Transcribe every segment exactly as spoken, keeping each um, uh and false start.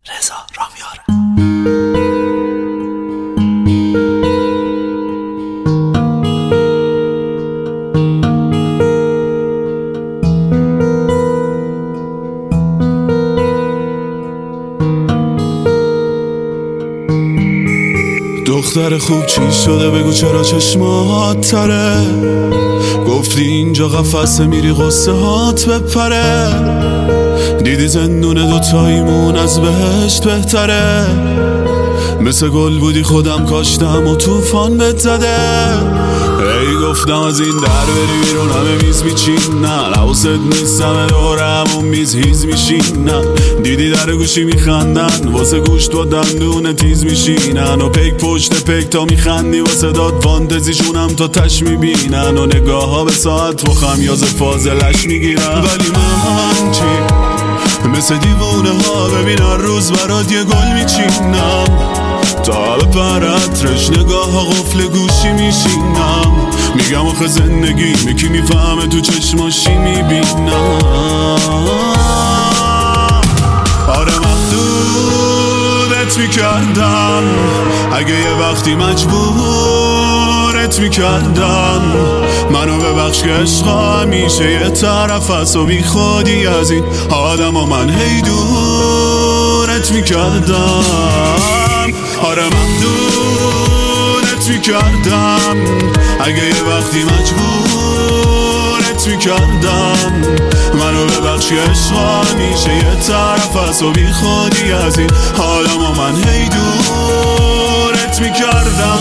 رضا رامیاره. دختر خوب چی شده بگو چرا چشمات تره؟ گفتی اینجا قفسه میری قصه هات بپره. دیدی زندون دوتاییمون از بهشت بهتره. مثل گل بودی خودم کاشتم و توفان بهت زده. ای گفتم از این در بری بیرون همه میز میچینن، حواست نیست همه دورم اون میز هیز میشینن. دیدی در گوشی میخندن واسه گوشت با دندون تیز میشینن، و پیک پشت پیک تا میخندی واسه داد فانتزیشونم تا تش میبینن، و نگاه ها به ساعت و خمیاز فاضلش میگیرن. ولی من چی؟ مثل دیوونه ها ببین هر روز برات یه گل میچینم، تا بپرد رش نگاه ها قفل گوشی میشینم. میگم آخه زندگی میکی میفهمه تو چشماشی میبینم. آره محدودت میکردم اگه یه وقتی مجبورت میکردم. منو ببخش که عشق همیشه یه طرف هست و بی خودی از این آدم و من هی دورت میکردم. آره محدودت میکردم اگه یه وقتی مجبورت میکردم. منو ببخش که عشق همیشه یه طرف هست و بی خودی از این آدم و من هی دورت میکردم.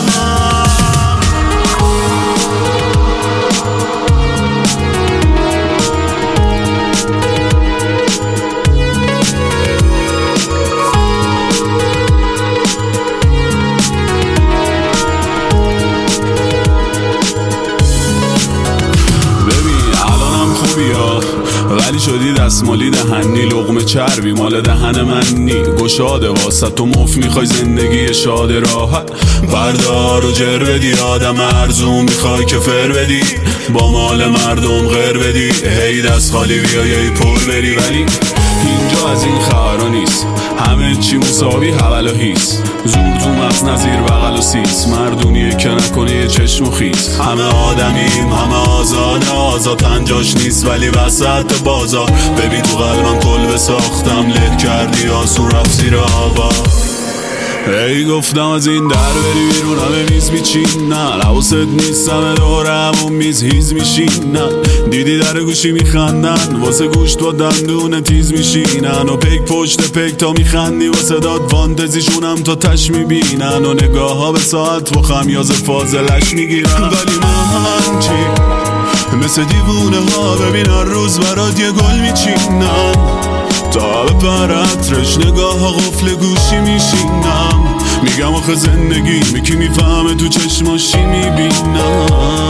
ولی شدی دستمالی دهنی، لقمه چربی مال دهن منی. گشاده واسه تو مف میخوای زندگی شاد راحت، بردار و جر بدی آدم ارزون میخوای که فر بدی، با مال مردم غیر بدی. هی دست خالی بیایی پر بری، ولی اینجا از این خبرها نیست. همه چی مساوی حول و هیست، زور تو مغز نظیر بغل و سیس. مردونیه که نکنه یه چشم و خیز. همه آدمیم همه آزاده، آزاد پنجاش نیست ولی وسط بازار. ببین تو قلبم کلبه ساختم له کردی آسون رفت زیر آوا. ای گفتم از این در بری بیرون همه میز میچینن، حواست نیست همه دورم اون میز هیز میشینن. دیدی در گوشی میخندن واسه گوشت با دندون تیز میشینن، و پیک پشت پیک تا میخندی واسه داد فانتزیشونم تا تش میبینن، و نگاه ها به ساعت و خمیاز فاضلش میگیرن. ولی من چی؟ مثل دیوونه ها ببین هر روز برات یه گل میچینم، تا بپرد رش نگاه ها قفل گوشی میشینم. میگم آخه زندگی میکی میفهمه تو چشماشی میبینم.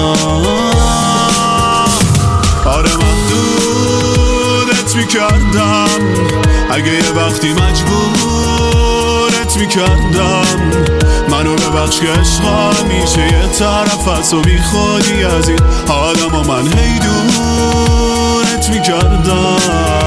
آره محدودت میکردم اگه یه وقتی مجبورت میکردم. منو ببخش که عشق همیشه یه طرف هست و بی خودی از این آدم و من هی دورت میکردم.